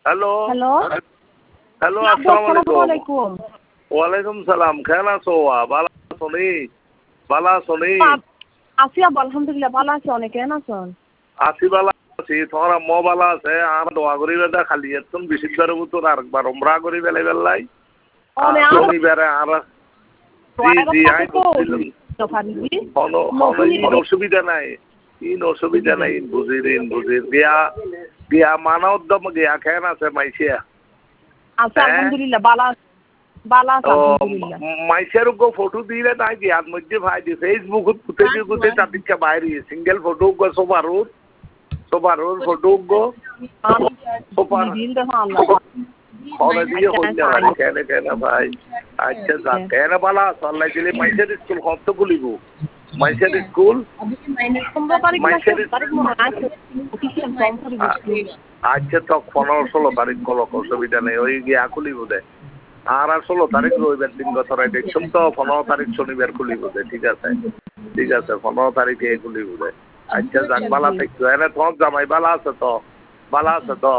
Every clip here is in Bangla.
হ্যালো হ্যালো হ্যালো, আসসালামু আলাইকুম। ওয়ালাইকুম সালাম। কেন আছো? ভালো আছো নি? ভালো আছো নি? আছি আলহামদুলিল্লাহ ভালো আছি। অনেক কেন আছো? আছি ভালো আছি। তোমার আম্মা ভালো আছে? আর দোয়া করি বেদা খালি একদম বিশুদ্ধের ভিতর আরেকবার উমরা করি বেলে বেলাই শনিবারে আর জি জি আই বুঝছিলাম। ইন অসুবিধা নাই, ইন অসুবিধা নাই, বুঝির গিয়া গিয়া মানা উদ্যম গিয়া কেন আছে মাইসিয়া? আচ্ছা আলহামদুলিল্লাহ ভালো ভালো আছে আলহামদুলিল্লাহ। মাইসের গো ফটো দিলে তাই কি আর মধ্যে ভাই দি ফেসবুকত কুতে তাতিকা বাইরে সিঙ্গেল ফটো গো সোবারুর ফটো গো সোপার দিয়ে হইতে পারে কেন ভাই। আচ্ছা যাক কেন বালা আল্লাহ দিলে মাইসের স্কুল কত খুলিব? মাইসের স্কুল আচ্ছা তো 15-16 তারিখ কল অসুবিধা নেই, ওই গিয়া খুলিব দে। আর 16 তারিখ রবিবার দিন গতরাই দেখছুন তো 15 তারিখ শনিবার খুলিব দে। ঠিক আছে 15 তারিখে খুলিব দে। আচ্ছা যাক বালা থাকতো এনে তোমার জামাই বালা আছে তো? বালা আছে তো?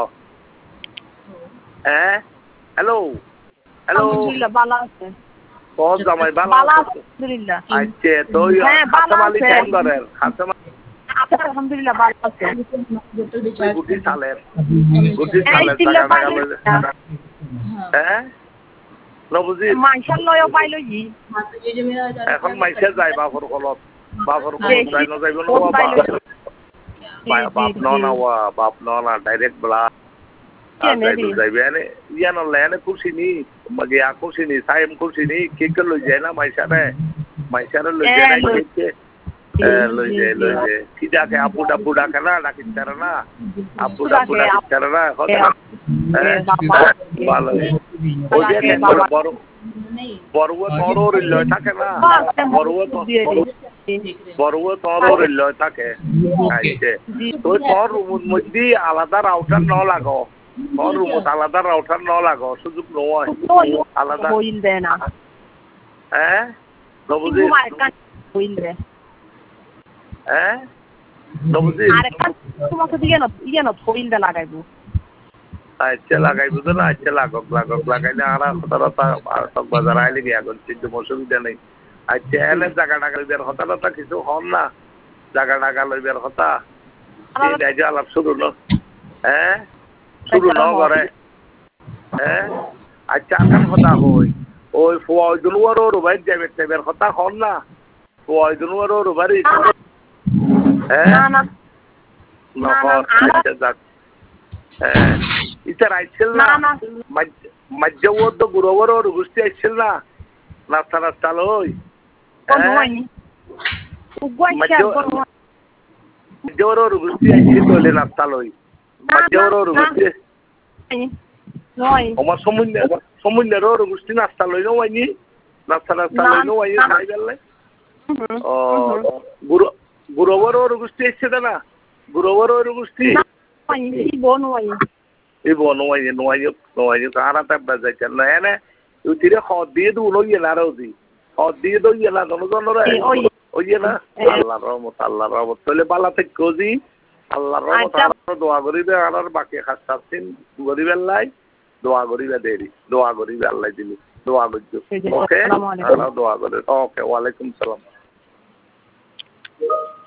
হ্যাঁ হ্যালো হ্যালো তোর জামাই বালা আছে? আচ্ছা তো হাসাম আলী কেন করেন? হাসাম আলহামদুলিল্লাহ ভালো আছে। গুটি সালের টাকা টাকা লইলে হ্যাঁ নবুজি এখন মাইসে যায় বাপর কলত যাই না যাইব না বাপ না ডাইরেক্ট বলা যাইবে এনে ইয়া নলে এনে খুশি নি গিয়া খুশি নি সাইম খুশি নি কেকে লই যায় না মাইসারে লই যায় না কেকে লই যায় কি ডাকে আব্বু ডাব্বু ডাকে না ডাকিত পারে না আব্বু ডাব্বু ডাকিত পারে না ভালো ওই যে বড়ুয়া তোর লয় থাকে না বড়ুয়া তোর লয় থাকে তুই তোর রুমের মধ্যে আলাদা রাউটার ন লাগো তোর রুমত আলাদা রাউটার ন লাগো সুযোগ নয় আলাদা হ্যাঁ নবুজি হ্যাঁ নবুজি আচ্ছা লাগাইব তো না আচ্ছা লাগক লাগাইলে আর বাজার আইলে গিয়া কিন্তু অসুবিধা নেই। আচ্ছা এনে জায়গা টাকা লইবার কথা কিছু হন না জায়গা টাকা লইবার কথা আলাপ শুরু ন হ্যাঁ শুরু ন করে হ্যাঁ আচ্ছা আকান কথা হই ওই ফয়দুলওয়ার রুবাই যাইবার কথা হন না ফয়দুলওয়ার রুবারি হ্যাঁ আচ্ছা যাক হ্যাঁ ইতার আইছিল না মাজ্জাওয়ার তো গুরুবার গুষ্টি আইছিল না নাস্তা লই মাজ্জাওয়ার গুষ্টি আইছিল বলে নাস্তা লই মাজ্জাওয়ার গুষ্টি আমার সমুন্যের গুষ্টি নাস্তা লই না ওইনি নাস্তা লই না ওই খাই গেলে ও গুরুবার গুষ্টি আইছে না গুরুবার গুষ্টি এই বনওয়াই কারা তাববা যাইতে না এনে উতিরে হদ দিয়ে দু লইয়ে না রোজি হদ দিয়ে দইয়ে না জনরে ওইয়ে না আল্লাহর রহমত তাহলে বালা থেকে কোজি আল্লাহর রহমত আর দোয়া করিবে আর বাকি খাসাতিন গরিবের লাই দোয়া করিবে দেরি দোয়া করিবে আল্লাহ দিলি দোয়া করছো ওকে আল্লাহ দোয়া করে ওকে ওয়ালাইকুম সালাম।